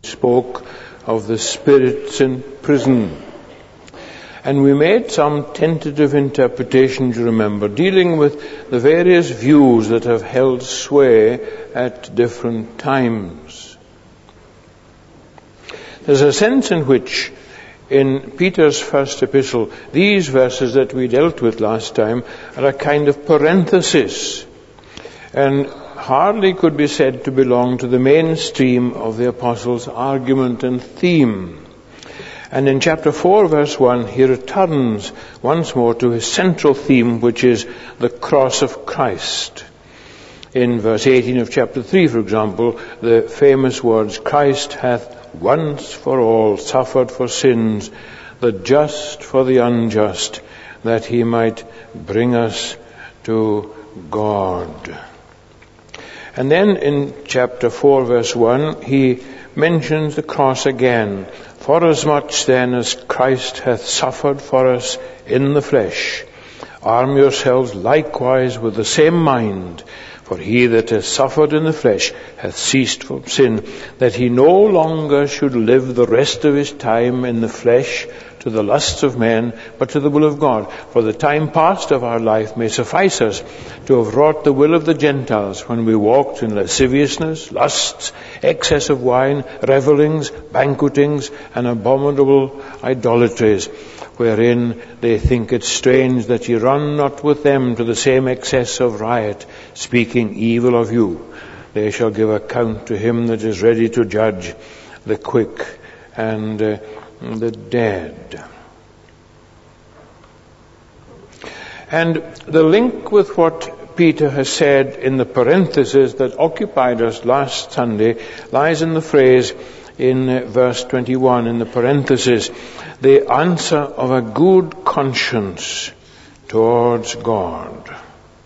spoke of the spirits in prison. And we made some tentative interpretations, you remember, dealing with the various views that have held sway at different times. There's a sense in which, in Peter's first epistle, these verses that we dealt with last time are a kind of parenthesis, and hardly could be said to belong to the mainstream of the apostle's argument and theme. And in chapter 4, verse 1, he returns once more to his central theme, which is the cross of Christ. In verse 18 of chapter 3, for example, the famous words, Christ hath once for all suffered for sins, the just for the unjust, that he might bring us to God. And then in chapter 4, verse 1, he mentions the cross again. Forasmuch then as Christ hath suffered for us in the flesh, arm yourselves likewise with the same mind, for he that hath suffered in the flesh hath ceased from sin, that he no longer should live the rest of his time in the flesh to the lusts of men, but to the will of God. For the time past of our life may suffice us to have wrought the will of the Gentiles when we walked in lasciviousness, lusts, excess of wine, revellings, banquetings, and abominable idolatries, wherein they think it strange that ye run not with them to the same excess of riot, speaking evil of you. They shall give account to him that is ready to judge the quick and the dead. And the link with what Peter has said in the parenthesis that occupied us last Sunday lies in the phrase in verse 21, in the parenthesis, the answer of a good conscience towards God.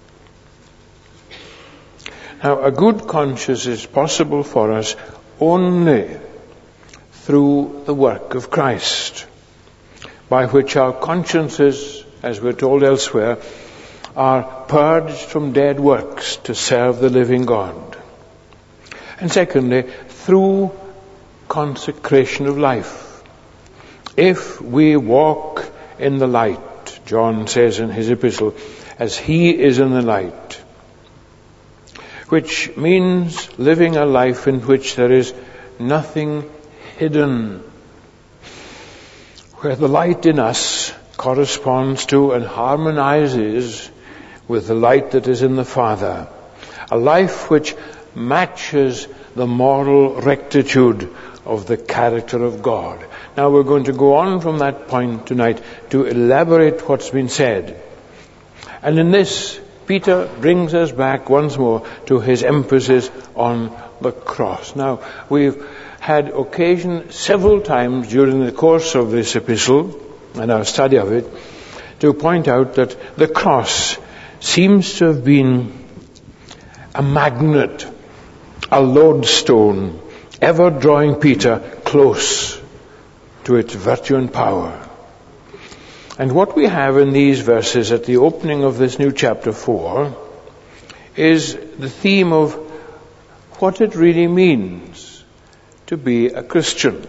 Now, a good conscience is possible for us only through the work of Christ, by which our consciences, as we're told elsewhere, are purged from dead works to serve the living God. And secondly, through consecration of life. If we walk in the light, John says in his epistle, as he is in the light, which means living a life in which there is nothing hidden, where the light in us corresponds to and harmonizes with the light that is in the Father. A life which matches the moral rectitude of the character of God. Now we're going to go on from that point tonight to elaborate what's been said. And in this, Peter brings us back once more to his emphasis on the cross. Now, we've had occasion several times during the course of this epistle and our study of it to point out that the cross seems to have been a magnet, a lodestone, ever drawing Peter close to its virtue and power. And what we have in these verses at the opening of this new chapter 4 is the theme of what it really means to be a Christian.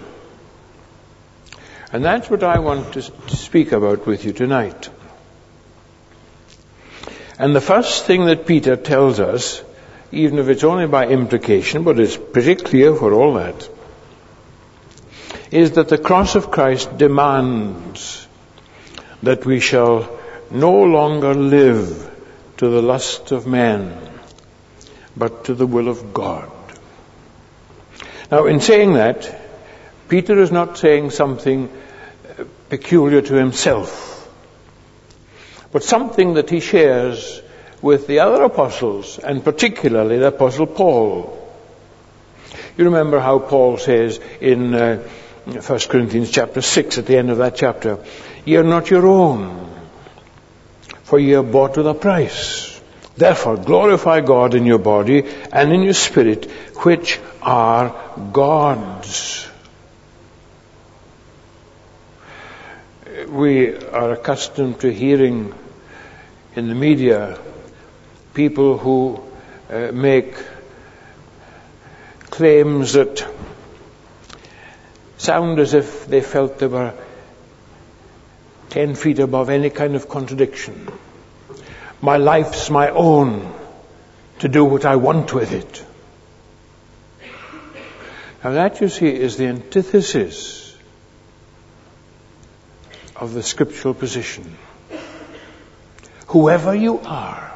And that's what I want to speak about with you tonight. And the first thing that Peter tells us, even if it's only by implication, but it's pretty clear for all that, is that the cross of Christ demands that we shall no longer live to the lust of men, but to the will of God. Now, in saying that, Peter is not saying something peculiar to himself, but something that he shares with the other apostles, and particularly the Apostle Paul. You remember how Paul says in 1 Corinthians chapter 6, at the end of that chapter, ye are not your own, for ye are bought with a price. Therefore glorify God in your body and in your spirit, which are God's. We are accustomed to hearing in the media people who make claims that sound as if they felt they were 10 feet above any kind of contradiction. My life's my own, to do what I want with it. Now that, you see, is the antithesis of the scriptural position. Whoever you are,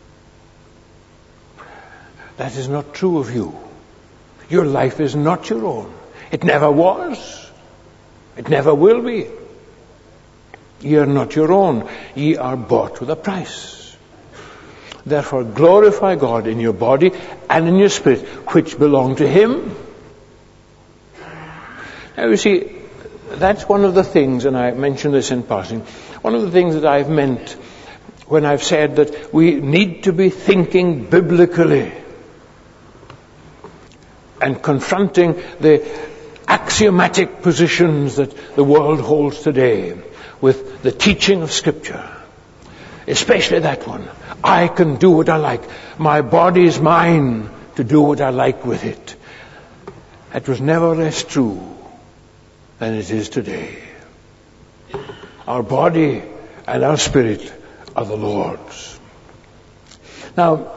that is not true of you. Your life is not your own. It never was. It never will be. Ye are not your own. Ye are bought with a price. Therefore glorify God in your body and in your spirit, which belong to Him. Now you see, that's one of the things, and I mentioned this in passing, one of the things that I've meant when I've said that we need to be thinking biblically and confronting the axiomatic positions that the world holds today with the teaching of Scripture. Especially that one. I can do what I like. My body is mine to do what I like with it. That was never less true than it is today. Our body and our spirit are the Lord's. Now,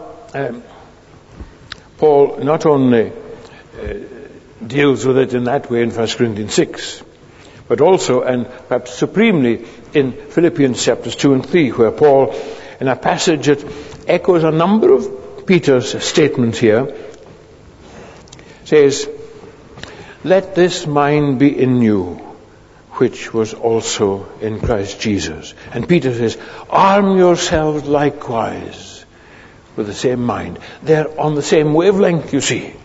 Paul not only deals with it in that way in 1 Corinthians 6, but also, and perhaps supremely, in Philippians chapters 2 and 3, where Paul, in a passage that echoes a number of Peter's statements here, says, let this mind be in you, which was also in Christ Jesus. And Peter says, arm yourselves likewise with the same mind. They're on the same wavelength, you see.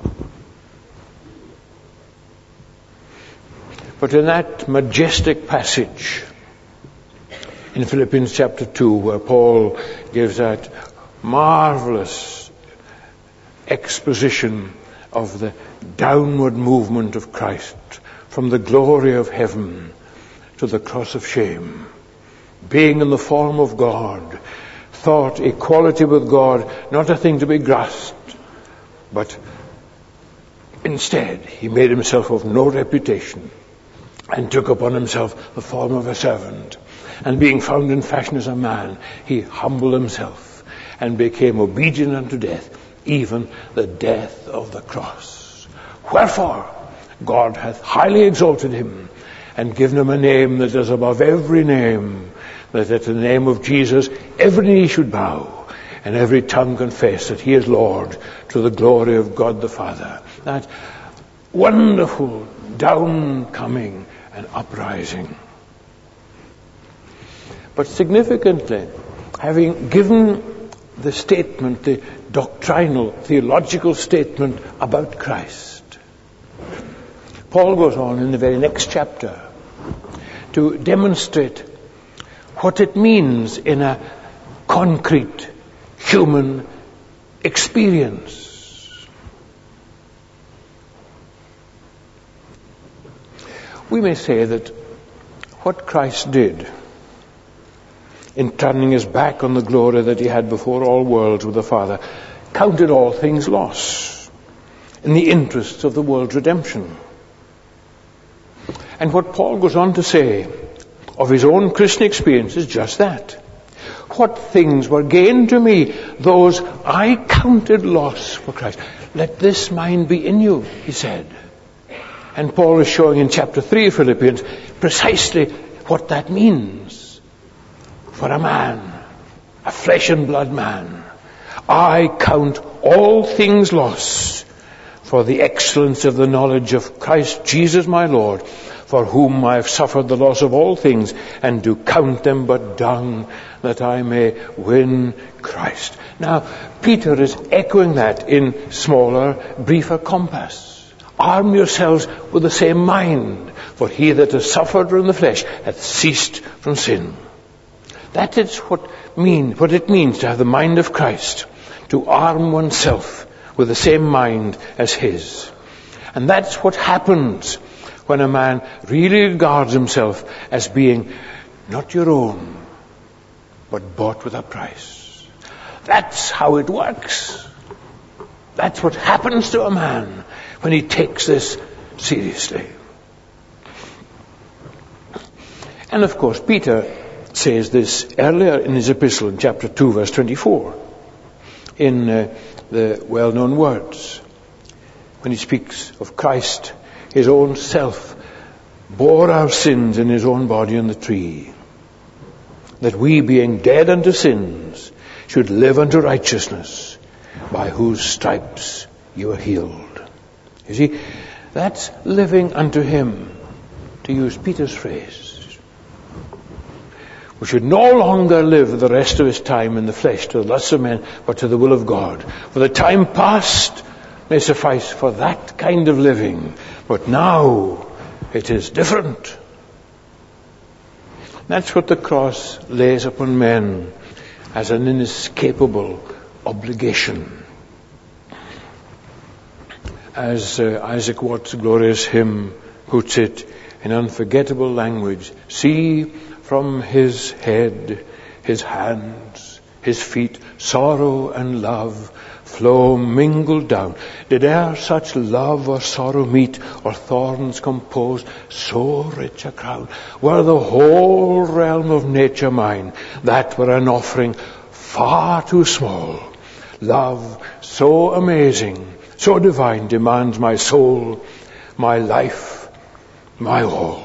But in that majestic passage in Philippians chapter 2, where Paul gives that marvelous exposition of the downward movement of Christ from the glory of heaven to the cross of shame, being in the form of God, thought equality with God not a thing to be grasped, but instead he made himself of no reputation, and took upon himself the form of a servant. And being found in fashion as a man, he humbled himself and became obedient unto death, even the death of the cross. Wherefore, God hath highly exalted him and given him a name that is above every name, that at the name of Jesus every knee should bow and every tongue confess that he is Lord, to the glory of God the Father. That wonderful downcoming and uprising. But significantly, having given the statement, the doctrinal, theological statement about Christ, Paul goes on in the very next chapter to demonstrate what it means in a concrete human experience. We may say that what Christ did in turning his back on the glory that he had before all worlds with the Father, counted all things loss in the interests of the world's redemption. And what Paul goes on to say of his own Christian experience is just that. What things were gained to me, those I counted loss for Christ. Let this mind be in you, he said. And Paul is showing in chapter 3 of Philippians precisely what that means for a man, a flesh and blood man. I count all things loss for the excellence of the knowledge of Christ Jesus my Lord, for whom I have suffered the loss of all things, and do count them but dung, that I may win Christ. Now, Peter is echoing that in smaller, briefer compass. Arm yourselves with the same mind, for he that has suffered in the flesh hath ceased from sin. That is what it means to have the mind of Christ, to arm oneself with the same mind as his. And that's what happens when a man really regards himself as being not your own, but bought with a price. That's how it works. That's what happens to a man when he takes this seriously. And of course, Peter says this earlier in his epistle in chapter 2, verse 24, in the well-known words, when he speaks of Christ, his own self bore our sins in his own body on the tree, that we, being dead unto sins, should live unto righteousness, by whose stripes you are healed. You see, that's living unto him, to use Peter's phrase. We should no longer live the rest of his time in the flesh to the lusts of men, but to the will of God. For the time past may suffice for that kind of living, but now it is different. That's what the cross lays upon men as an inescapable obligation. As Isaac Watts' glorious hymn puts it in unforgettable language, see from his head, his hands, his feet, sorrow and love flow mingled down. Did e'er such love or sorrow meet, or thorns compose so rich a crown? Were the whole realm of nature mine, that were an offering far too small. Love so amazing, so divine, demands my soul, my life, my all.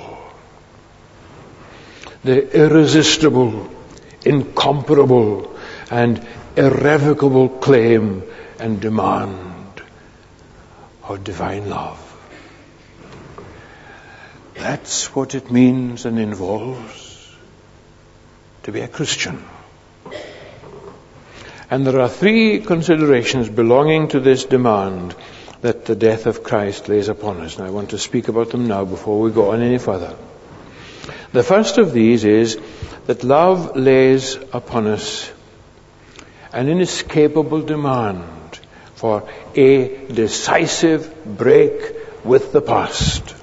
The irresistible, incomparable, and irrevocable claim and demand of divine love. That's what it means and involves to be a Christian. And there are three considerations belonging to this demand that the death of Christ lays upon us. And I want to speak about them now before we go on any further. The first of these is that love lays upon us an inescapable demand for a decisive break with the past.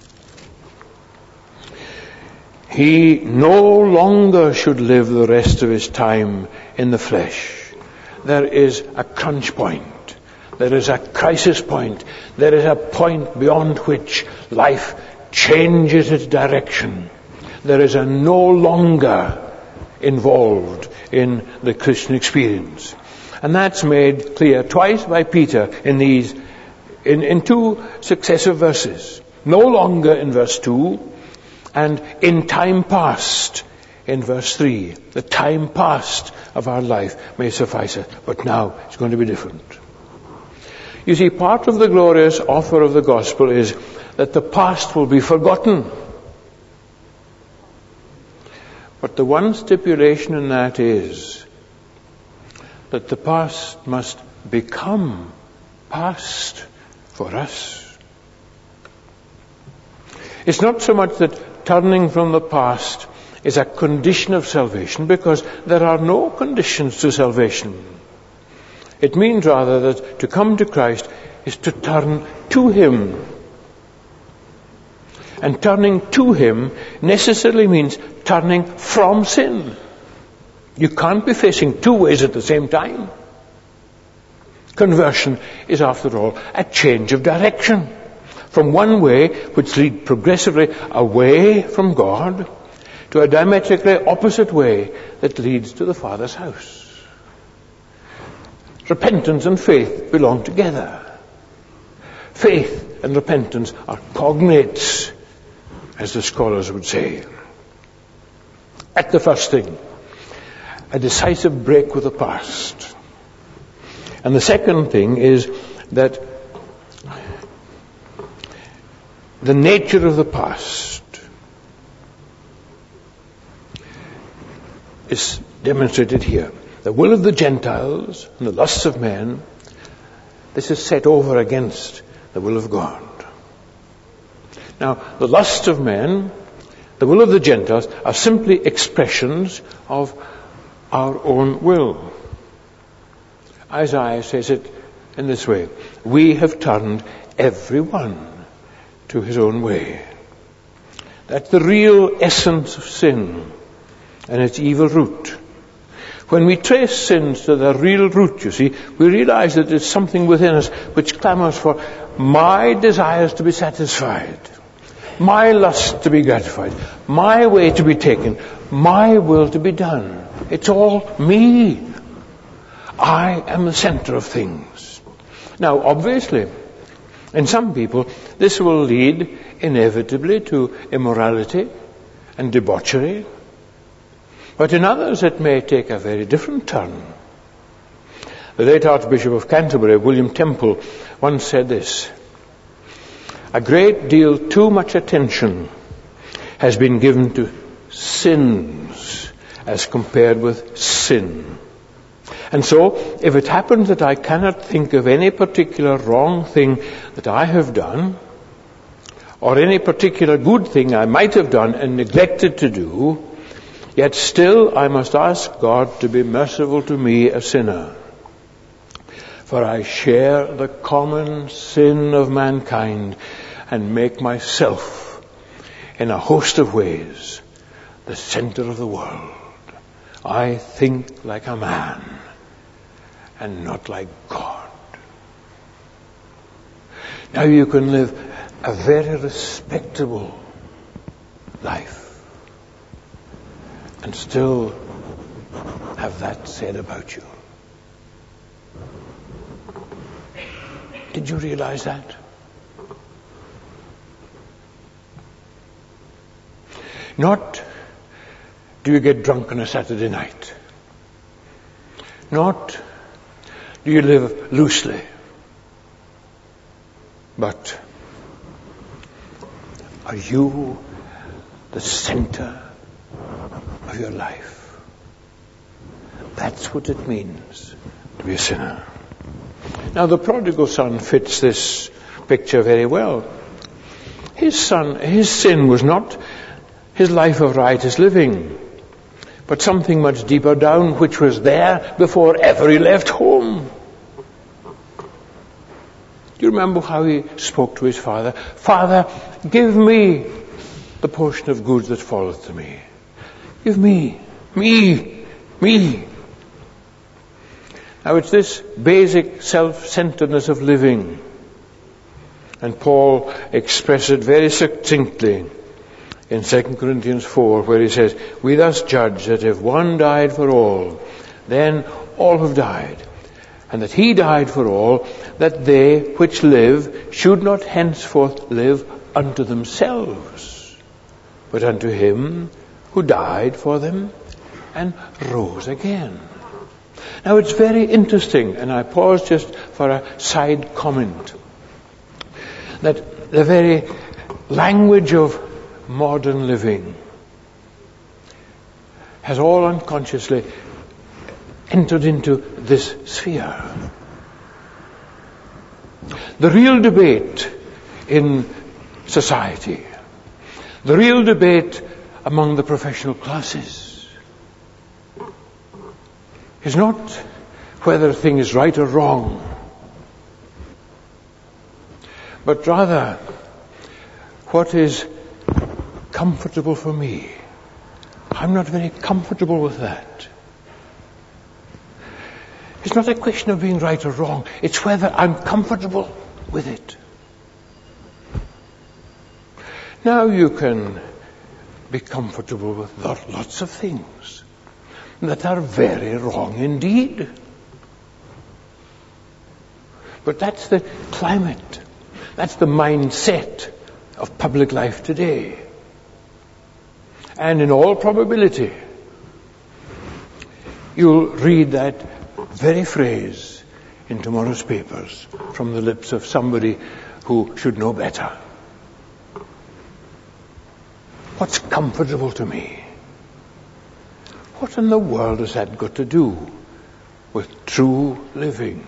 He no longer should live the rest of his time in the flesh. There is a crunch point. There is a crisis point. There is a point beyond which life changes its direction. There is a no longer involved in the Christian experience. And that's made clear twice by Peter in two successive verses. No longer in verse 2, and in time past in verse 3. The time past of our life may suffice it, but now it's going to be different. You see, part of the glorious offer of the gospel is that the past will be forgotten. But the one stipulation in that is that the past must become past for us. It's not so much that turning from the past is a condition of salvation, because there are no conditions to salvation. It means rather that to come to Christ is to turn to him. And turning to him necessarily means turning from sin. You can't be facing two ways at the same time. Conversion is, after all, a change of direction from one way which leads progressively away from God to a diametrically opposite way that leads to the Father's house. Repentance and faith belong together. Faith and repentance are cognates, as the scholars would say. At the first thing, a decisive break with the past. And the second thing is that the nature of the past is demonstrated here. The will of the Gentiles and the lusts of men, this is set over against the will of God. Now, the lusts of men, the will of the Gentiles, are simply expressions of our own will. Isaiah says it in this way: we have turned everyone to his own way. That's the real essence of sin and its evil root. When we trace sins to their real root, you see, we realize that there's something within us which clamors for my desires to be satisfied, my lust to be gratified, my way to be taken, my will to be done. It's all me. I am the center of things. Now, obviously, in some people, this will lead inevitably to immorality and debauchery. But in others, it may take a very different turn. The late Archbishop of Canterbury, William Temple, once said this: a great deal too much attention has been given to sins as compared with sin. And so, if it happens that I cannot think of any particular wrong thing that I have done, or any particular good thing I might have done and neglected to do, yet still I must ask God to be merciful to me, a sinner. For I share the common sin of mankind and make myself, in a host of ways, the center of the world. I think like a man and not like God. Now you can live a very respectable life and still have that said about you. Did you realize that? Not do you get drunk on a Saturday night. Not do you live loosely. But are you the center of your life? That's what it means to be a sinner. Now, the prodigal son fits this picture very well. His sin was not his life of riotous living, but something much deeper down, which was there before ever he left home. Do you remember how he spoke to his father? Father, give me the portion of goods that falleth to me. Give me. Now it's this basic self-centeredness of living. And Paul expresses it very succinctly in 2 Corinthians 4, where he says, we thus judge that if one died for all, then all have died. And that he died for all, that they which live should not henceforth live unto themselves, but unto him who died for them and rose again. Now it's very interesting, and I pause just for a side comment, that the very language of modern living has all unconsciously entered into this sphere. The real debate in society, the real debate among the professional classes, is not whether a thing is right or wrong, but rather what is comfortable for me. I'm not very comfortable with that. It's not a question of being right or wrong. It's whether I'm comfortable with it. Now you can be comfortable with lots of things that are very wrong indeed. But that's the climate. That's the mindset of public life today. And in all probability, you'll read that very phrase in tomorrow's papers from the lips of somebody who should know better. What's comfortable to me? What in the world has that got to do with true living?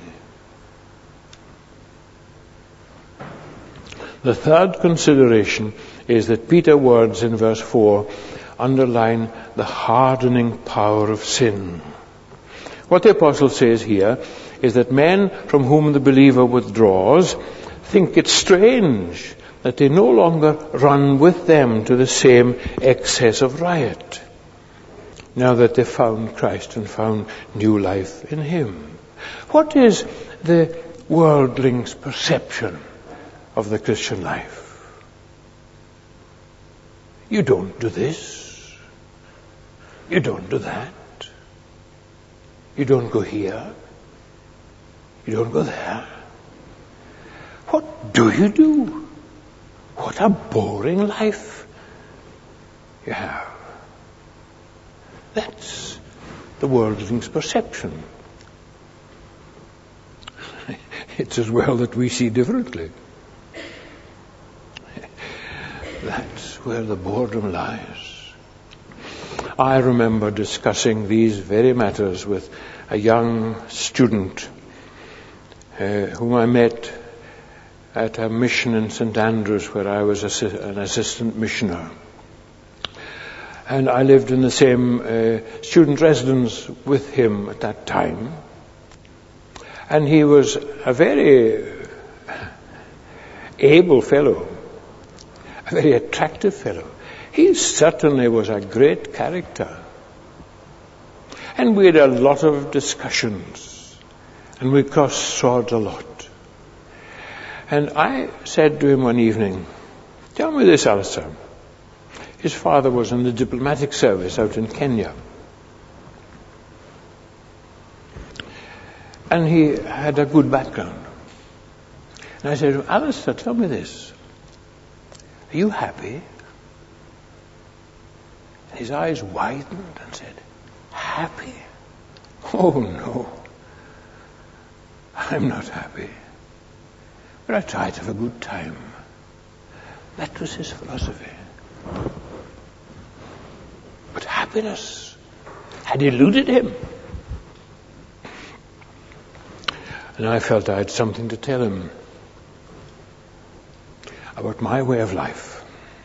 The third consideration is that Peter's words in verse 4 underline the hardening power of sin. What the apostle says here is that men from whom the believer withdraws think it strange that they no longer run with them to the same excess of riot, now that they've found Christ and found new life in Him. What is the worldling's perception of the Christian life? You don't do this. You don't do that. You don't go here. You don't go there. What do you do? What a boring life you have. That's the worldling's perception. It's as well that we see differently. That's where the boredom lies. I remember discussing these very matters with a young student whom I met at a mission in St. Andrews where I was an assistant missioner. And I lived in the same student residence with him at that time. And he was a very able fellow, a very attractive fellow. He certainly was a great character. And we had a lot of discussions, and we crossed swords a lot. And I said to him one evening, tell me this, Alistair. His father was in the diplomatic service out in Kenya. And he had a good background. And I said to him, Alistair, tell me this. Are you happy? And his eyes widened and said, happy? Oh no, I'm not happy. But I try to have a good time. That was his philosophy. But happiness had eluded him. And I felt I had something to tell him about my way of life.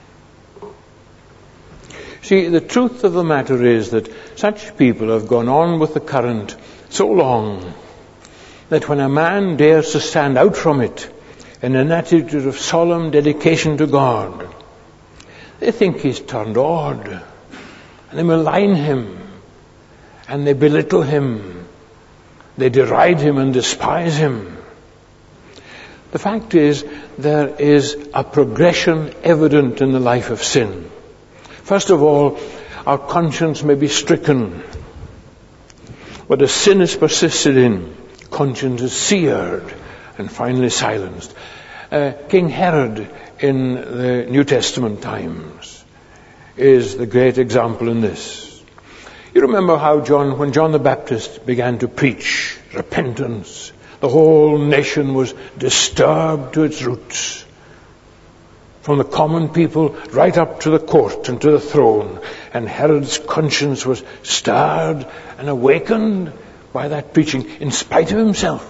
See, the truth of the matter is that such people have gone on with the current so long that when a man dares to stand out from it in an attitude of solemn dedication to God, they think he's turned odd, and they malign him, and they belittle him, they deride him and despise him. The fact is, there is a progression evident in the life of sin. First of all, our conscience may be stricken, but as sin is persisted in, conscience is seared and finally silenced. King Herod in the New Testament times is the great example in this. You remember how when John the Baptist began to preach repentance, the whole nation was disturbed to its roots. From the common people right up to the court and to the throne. And Herod's conscience was stirred and awakened by that preaching in spite of himself.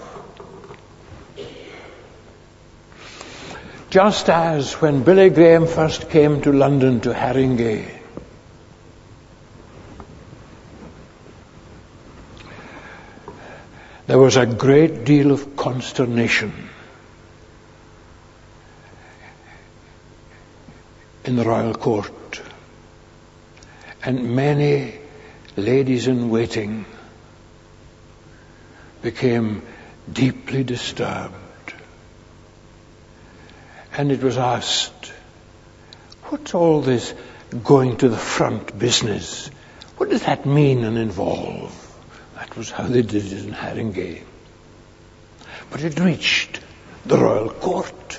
Just as when Billy Graham first came to London to Haringey, there was a great deal of consternation in the royal court, and many ladies in waiting became deeply disturbed. And it was asked, what's all this going to the front business? What does that mean and involve? That was how they did it in Haringey. But it reached the royal court.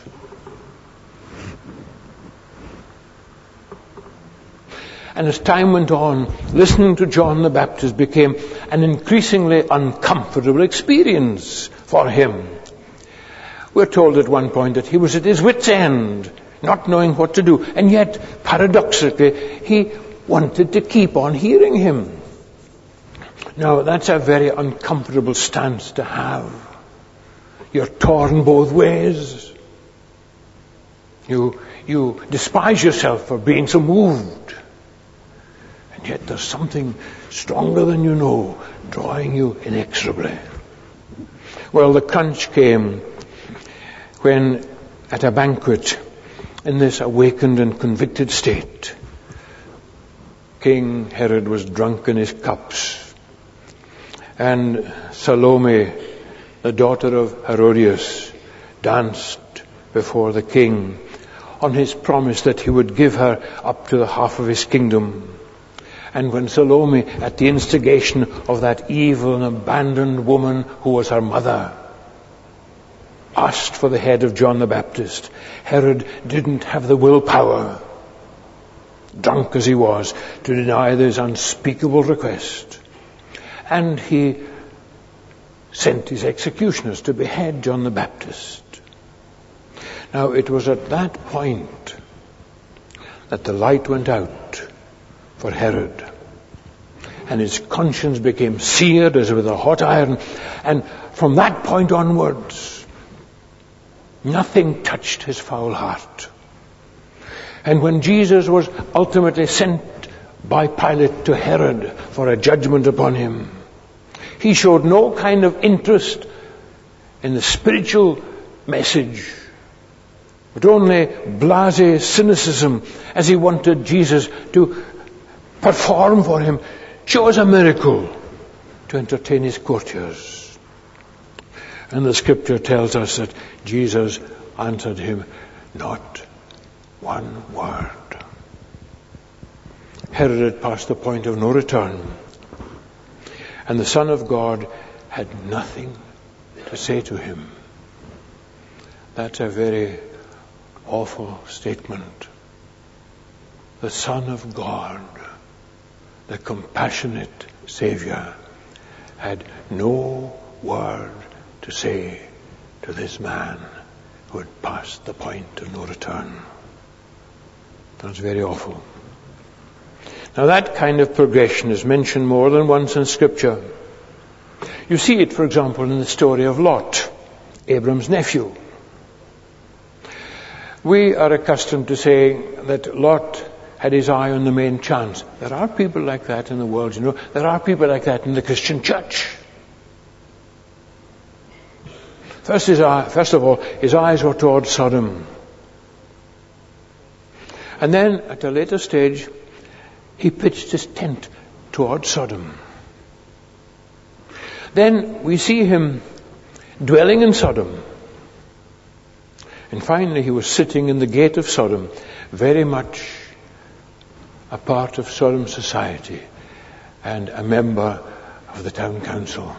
And as time went on, listening to John the Baptist became an increasingly uncomfortable experience for him. We're told at one point that he was at his wit's end, not knowing what to do. And yet, paradoxically, he wanted to keep on hearing him. Now, that's a very uncomfortable stance to have. You're torn both ways. You despise yourself for being so moved. And yet there's something stronger than you know, drawing you inexorably. Well, the crunch came when, at a banquet, in this awakened and convicted state, King Herod was drunk in his cups, and Salome, the daughter of Herodias, danced before the king on his promise that he would give her up to the half of his kingdom. And when Salome, at the instigation of that evil and abandoned woman who was her mother, asked for the head of John the Baptist, Herod didn't have the willpower, drunk as he was, to deny this unspeakable request. And he sent his executioners to behead John the Baptist. Now, it was at that point that the light went out for Herod, and his conscience became seared as with a hot iron, and from that point onwards, nothing touched his foul heart. And when Jesus was ultimately sent by Pilate to Herod for a judgment upon him, he showed no kind of interest in the spiritual message, but only blasé cynicism as he wanted Jesus to perform for him, show us a miracle, to entertain his courtiers. And the scripture tells us that Jesus answered him not one word. Herod had passed the point of no return, and the Son of God had nothing to say to him. That's a very awful statement. The Son of God, the compassionate Savior, had no word to say to this man who had passed the point of no return. That's very awful. Now, that kind of progression is mentioned more than once in Scripture. You see it, for example, in the story of Lot, Abram's nephew. We are accustomed to saying that Lot had his eye on the main chance. There are people like that in the world, you know. There are people like that in the Christian church. First of all, his eyes were towards Sodom. And then, at a later stage, he pitched his tent towards Sodom. Then we see him dwelling in Sodom. And finally, he was sitting in the gate of Sodom, very much a part of Sodom society and a member of the town council.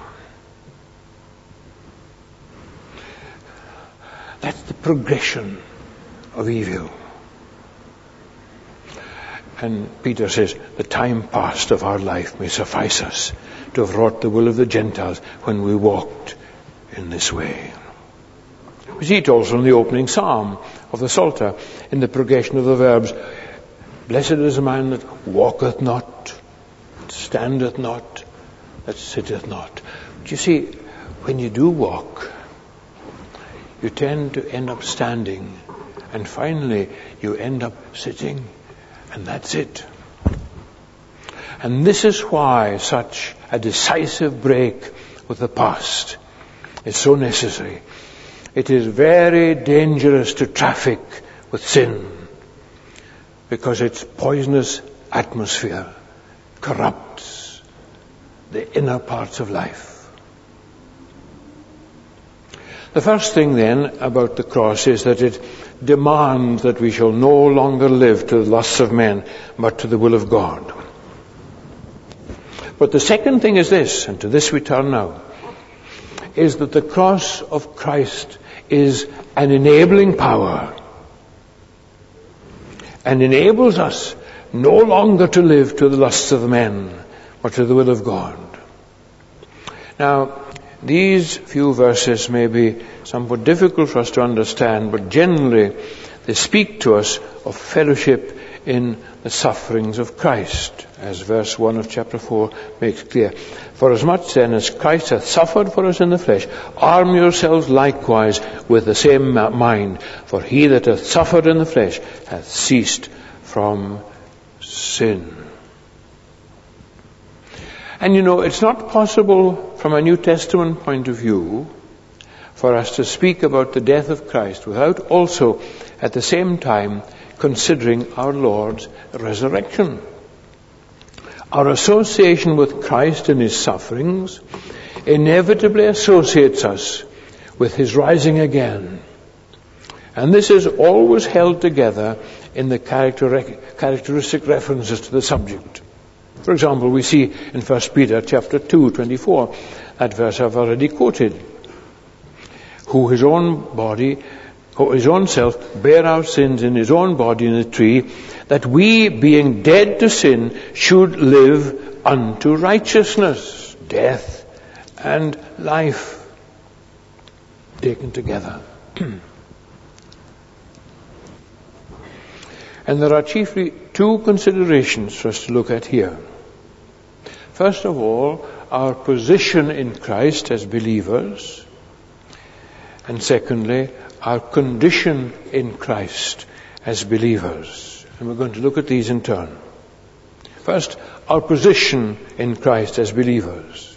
That's the progression of evil. And Peter says, the time past of our life may suffice us to have wrought the will of the Gentiles when we walked in this way. We see it also in the opening psalm of the Psalter, in the progression of the verbs. Blessed is the man that walketh not, that standeth not, that sitteth not. But you see, when you do walk, you tend to end up standing, and finally you end up sitting, and that's it. And this is why such a decisive break with the past is so necessary. It is very dangerous to traffic with sin, because its poisonous atmosphere corrupts the inner parts of life. The first thing then about the cross is that it demands that we shall no longer live to the lusts of men, but to the will of God. But the second thing is this, and to this we turn now, is that the cross of Christ is an enabling power and enables us no longer to live to the lusts of men, but to the will of God. Now, these few verses may be somewhat difficult for us to understand, but generally they speak to us of fellowship in the sufferings of Christ, as verse 1 of chapter 4 makes clear. For as much then as Christ hath suffered for us in the flesh, arm yourselves likewise with the same mind. For he that hath suffered in the flesh hath ceased from sin. And you know, it's not possible from a New Testament point of view for us to speak about the death of Christ without also at the same time considering our Lord's resurrection. Our association with Christ and his sufferings inevitably associates us with his rising again And this is always held together in the characteristic references to the subject. For example, we see in 1 Peter chapter 2:24, that verse I've already quoted, who his own self bare our sins in his own body in the tree, that we, being dead to sin, should live unto righteousness. Death and life taken together. And there are chiefly two considerations for us to look at here. First of all, our position in Christ as believers. And secondly, our condition in Christ as believers. And we're going to look at these in turn. First, our position in Christ as believers.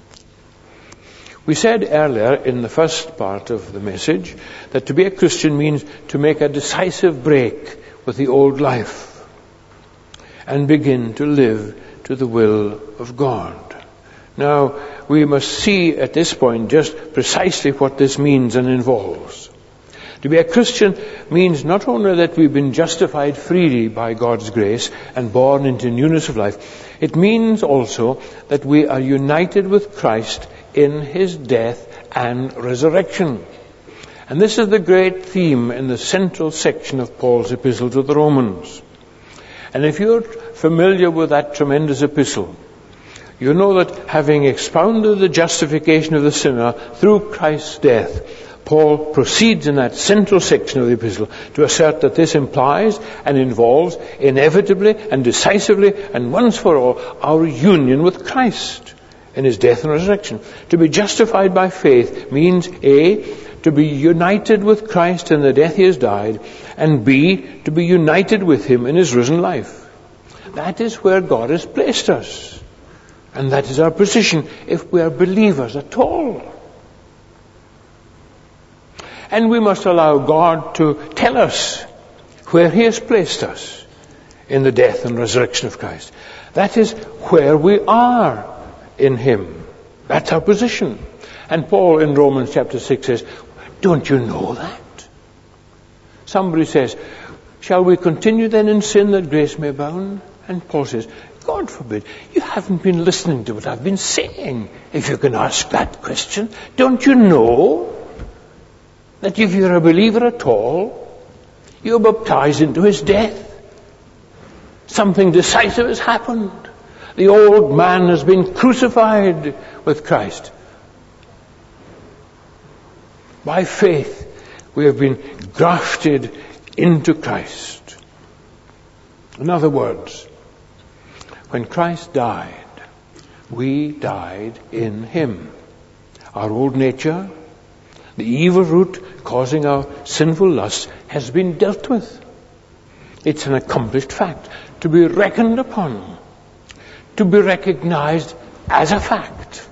We said earlier in the first part of the message that to be a Christian means to make a decisive break with the old life and begin to live to the will of God. Now, we must see at this point just precisely what this means and involves. To be a Christian means not only that we've been justified freely by God's grace and born into newness of life, it means also that we are united with Christ in his death and resurrection. And this is the great theme in the central section of Paul's epistle to the Romans. And if you're familiar with that tremendous epistle, you know that having expounded the justification of the sinner through Christ's death, Paul proceeds in that central section of the epistle to assert that this implies and involves inevitably and decisively and once for all our union with Christ in his death and resurrection. To be justified by faith means A, to be united with Christ in the death he has died, and B, to be united with him in his risen life. That is where God has placed us. And that is our position if we are believers at all. And we must allow God to tell us where he has placed us in the death and resurrection of Christ. That is where we are in him. That's our position. And Paul in Romans chapter 6 says, don't you know that? Somebody says, shall we continue then in sin that grace may abound? And Paul says, God forbid, you haven't been listening to what I've been saying, if you can ask that question. Don't you know that if you're a believer at all, you're baptized into his death? Something decisive has happened. The old man has been crucified with Christ. By faith, we have been grafted into Christ. In other words, when Christ died, we died in him. Our old nature, the evil root causing our sinful lusts, has been dealt with. It's an accomplished fact, to be reckoned upon, to be recognized as a fact.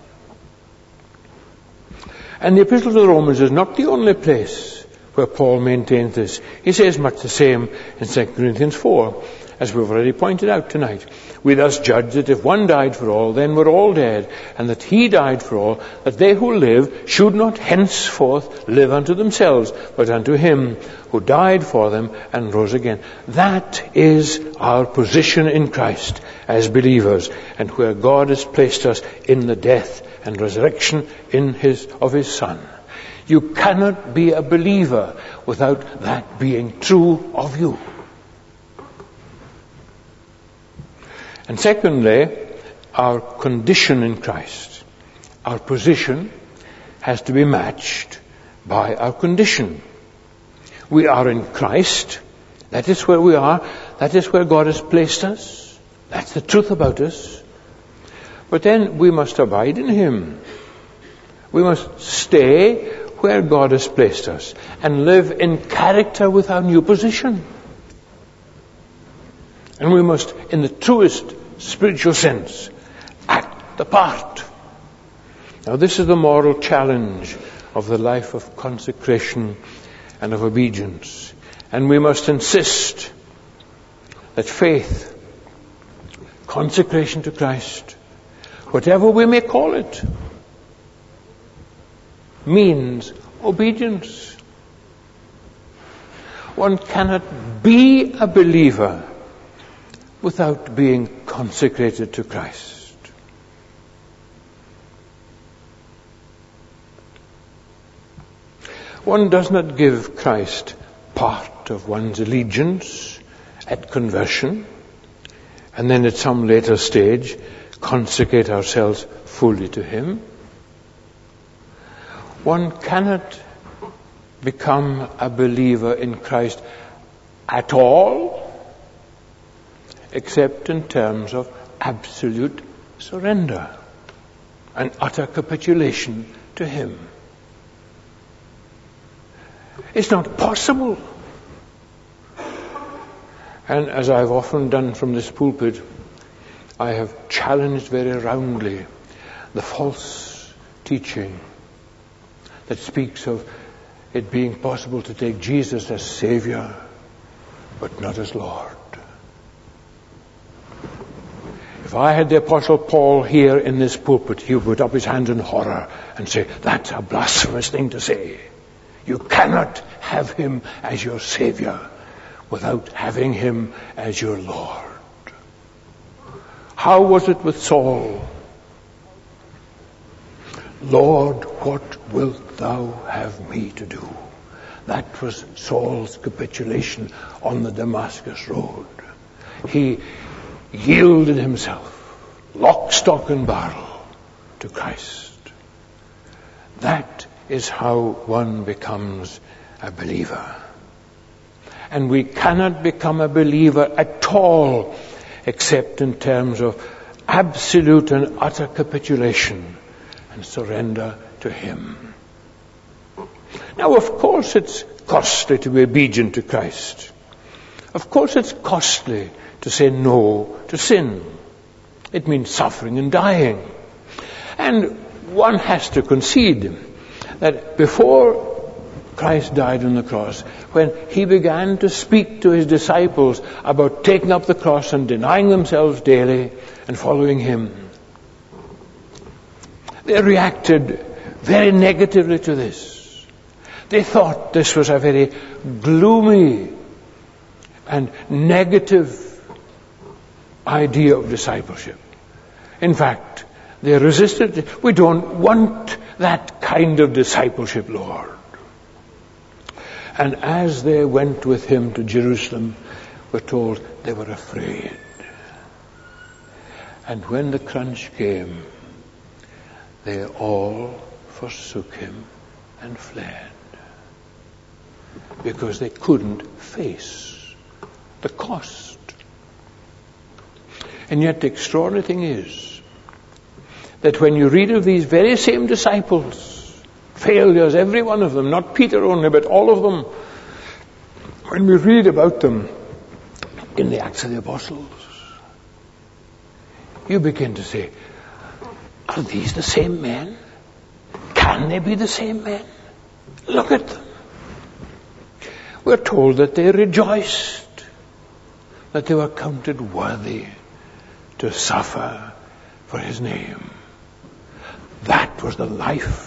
And the Epistle to the Romans is not the only place where Paul maintains this. He says much the same in 2 Corinthians 4, as we've already pointed out tonight. We thus judge that if one died for all, then we're all dead, and that he died for all, that they who live should not henceforth live unto themselves, but unto him who died for them and rose again. That is our position in Christ as believers, and where God has placed us in the death and resurrection of his Son. You cannot be a believer without that being true of you. And secondly, our condition in Christ. Our position has to be matched by our condition. We are in Christ. That is where we are. That is where God has placed us. That's the truth about us. But then we must abide in him. We must stay where God has placed us and live in character with our new position. And we must, in the truest spiritual sense, act the part. Now, this is the moral challenge of the life of consecration and of obedience. And we must insist that faith, consecration to Christ, whatever we may call it, means obedience. One cannot be a believer without being consecrated to Christ. One does not give Christ part of one's allegiance at conversion, and then at some later stage consecrate ourselves fully to Him. One cannot become a believer in Christ at all, except in terms of absolute surrender and utter capitulation to Him. It's not possible. And as I've often done from this pulpit, I have challenged very roundly the false teaching that speaks of it being possible to take Jesus as Savior, but not as Lord. If I had the Apostle Paul here in this pulpit, he would put up his hands in horror and say, that's a blasphemous thing to say. You cannot have Him as your Savior without having Him as your Lord. How was it with Saul? Lord, what wilt thou have me to do? That was Saul's capitulation on the Damascus road. He yielded himself, lock, stock, and barrel, to Christ. That is how one becomes a believer. And we cannot become a believer at all except in terms of absolute and utter capitulation and surrender to Him. Now, of course, it's costly to be obedient to Christ. Of course, it's costly to say no to sin. It means suffering and dying. And one has to concede that before Christ died on the cross, when He began to speak to His disciples about taking up the cross and denying themselves daily and following Him, they reacted very negatively to this. They thought this was a very gloomy and negative idea of discipleship. In fact, they resisted it. We don't want that kind of discipleship, Lord. And as they went with Him to Jerusalem, we're told they were afraid. And when the crunch came, they all forsook Him and fled, because they couldn't face the cost. And yet the extraordinary thing is that when you read of these very same disciples, failures, every one of them, not Peter only, but all of them, when we read about them in the Acts of the Apostles, you begin to say, are these the same men? Can they be the same men? Look at them. We're told that they rejoiced, that they were counted worthy to suffer for His name. That was the life.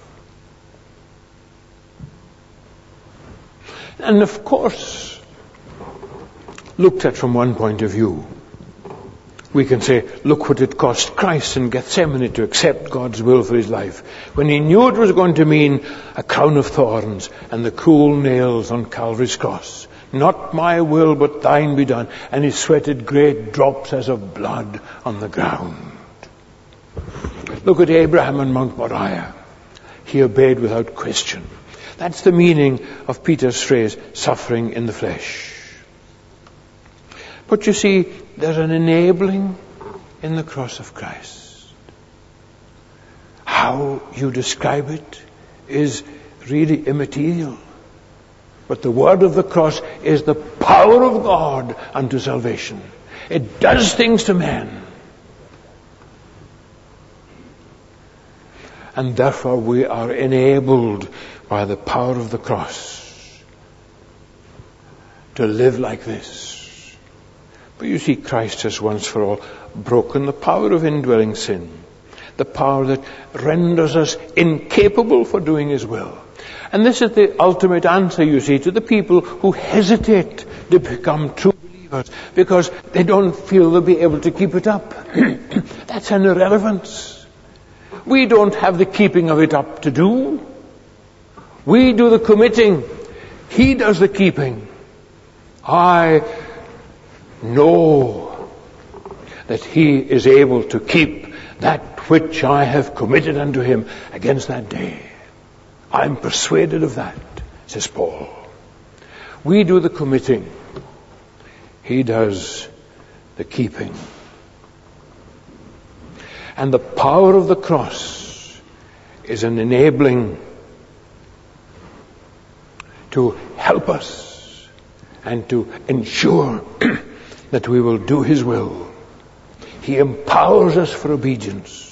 And of course, looked at from one point of view, we can say, look what it cost Christ in Gethsemane to accept God's will for His life, when He knew it was going to mean a crown of thorns and the cruel nails on Calvary's cross. Not my will, but thine be done. And He sweated great drops as of blood on the ground. Look at Abraham on Mount Moriah. He obeyed without question. That's the meaning of Peter's phrase, suffering in the flesh. But you see, there's an enabling in the cross of Christ. How you describe it is really immaterial. But the word of the cross is the power of God unto salvation. It does things to men. And therefore we are enabled by the power of the cross to live like this. But you see, Christ has once for all broken the power of indwelling sin, the power that renders us incapable for doing His will. And this is the ultimate answer, you see, to the people who hesitate to become true believers because they don't feel they'll be able to keep it up. That's an irrelevance. We don't have the keeping of it up to do. We do the committing. He does the keeping. I know that He is able to keep that which I have committed unto Him against that day. I'm persuaded of that, says Paul. We do the committing. He does the keeping. And the power of the cross is an enabling to help us and to ensure that we will do His will. He empowers us for obedience.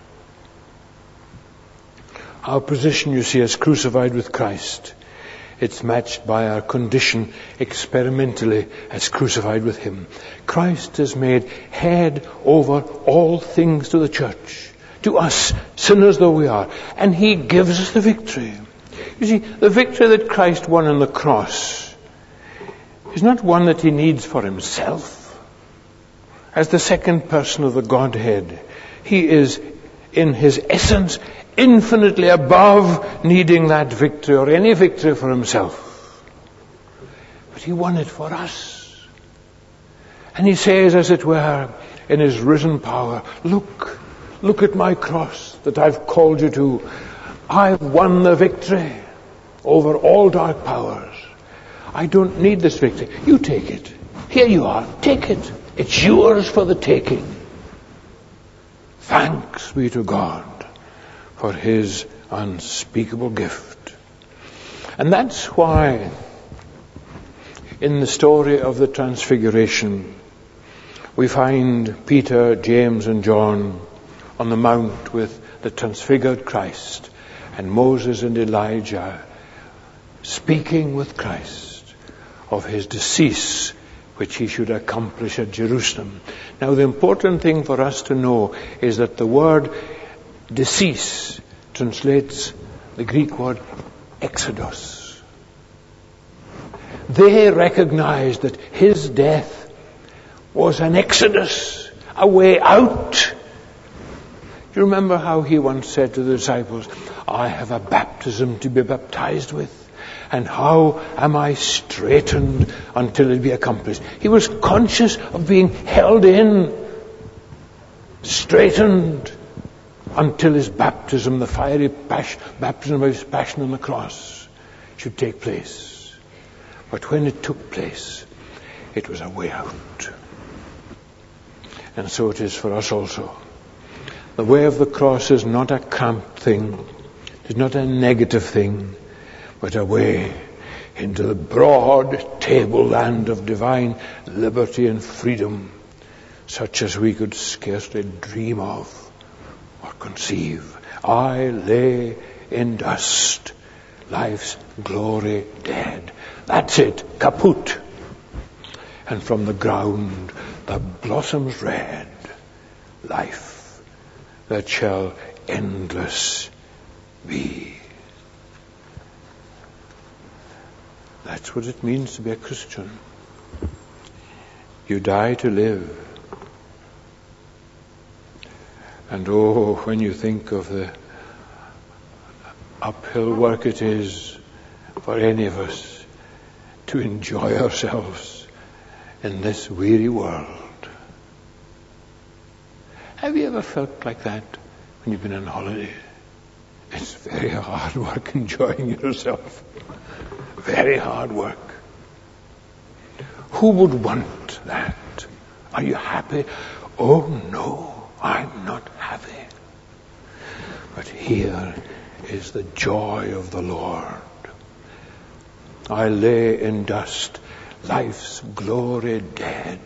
Our position, you see, as crucified with Christ, it's matched by our condition experimentally as crucified with Him. Christ is made head over all things to the church, to us, sinners though we are, and He gives us the victory. You see, the victory that Christ won on the cross is not one that He needs for Himself. As the second person of the Godhead, He is, in His essence, infinitely above needing that victory or any victory for Himself. But He won it for us. And He says, as it were, in His risen power, look at my cross that I've called you to. I've won the victory over all dark powers. I don't need this victory. You take it. Here you are. Take it. It's yours for the taking. Thanks be to God for His unspeakable gift. And that's why in the story of the Transfiguration we find Peter, James and John on the mount with the transfigured Christ, and Moses and Elijah speaking with Christ of His decease which He should accomplish at Jerusalem. Now the important thing for us to know is that the word decease translates the Greek word exodus. They recognized that His death was an exodus, a way out. Do you remember how He once said to the disciples, I have a baptism to be baptized with, and how am I straitened until it be accomplished? He was conscious of being held in, straitened, until His baptism, the fiery baptism of His passion on the cross, should take place. But when it took place, it was a way out. And so it is for us also. The way of the cross is not a cramped thing. It is not a negative thing, but a way into the broad tableland of divine liberty and freedom, such as we could scarcely dream of or conceive. I lay in dust, life's glory dead. That's it, kaput. And from the ground the blossoms red, life that shall endless be. That's what it means to be a Christian. You die to live. And oh, when you think of the uphill work it is for any of us to enjoy ourselves in this weary world. Have you ever felt like that when you've been on holiday? It's very hard work enjoying yourself. Very hard work. Who would want that? Are you happy? Oh no. I'm not happy. But here is the joy of the Lord. I lay in dust, life's glory dead.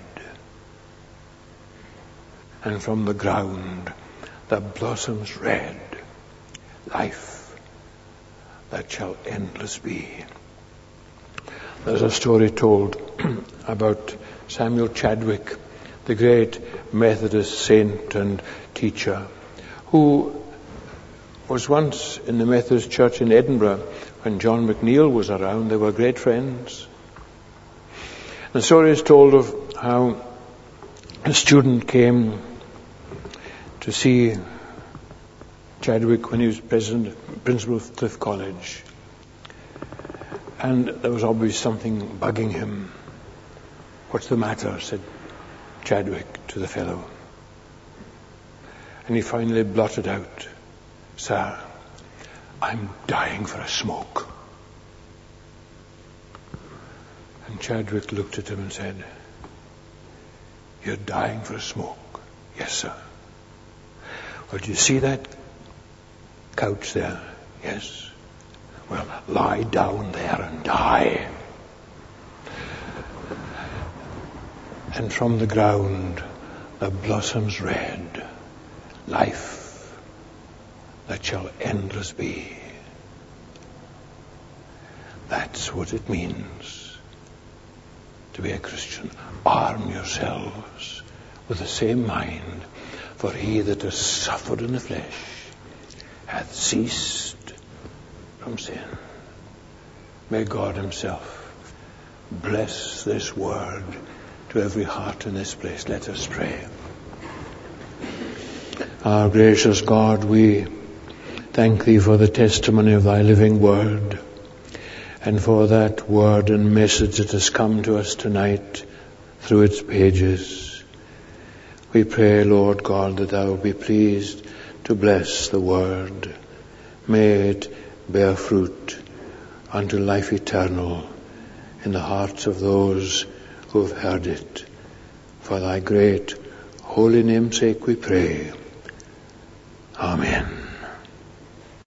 And from the ground the blossoms red, life that shall endless be. There's a story told about Samuel Chadwick, the great Methodist saint and teacher, who was once in the Methodist Church in Edinburgh when John McNeill was around. They were great friends. The story is told of how a student came to see Chadwick when he was principal of Cliff College. And there was obviously something bugging him. "What's the matter?" said Chadwick to the fellow. And he finally blotted out, "Sir, I'm dying for a smoke." And Chadwick looked at him and said, "You're dying for a smoke?" "Yes, sir." "Well, do you see that couch there?" "Yes." "Well, lie down there and die." And from the ground there blossoms red life that shall endless be. That's what it means to be a Christian. Arm yourselves with the same mind, for he that has suffered in the flesh hath ceased from sin. May God himself bless this word to every heart in this place. Let us pray. Our gracious God, we thank thee for the testimony of thy living word, and for that word and message that has come to us tonight through its pages. We pray, Lord God, that thou be pleased to bless the word. May it bear fruit unto life eternal in the hearts of those who have heard it. For thy great holy name's sake we pray. Amen.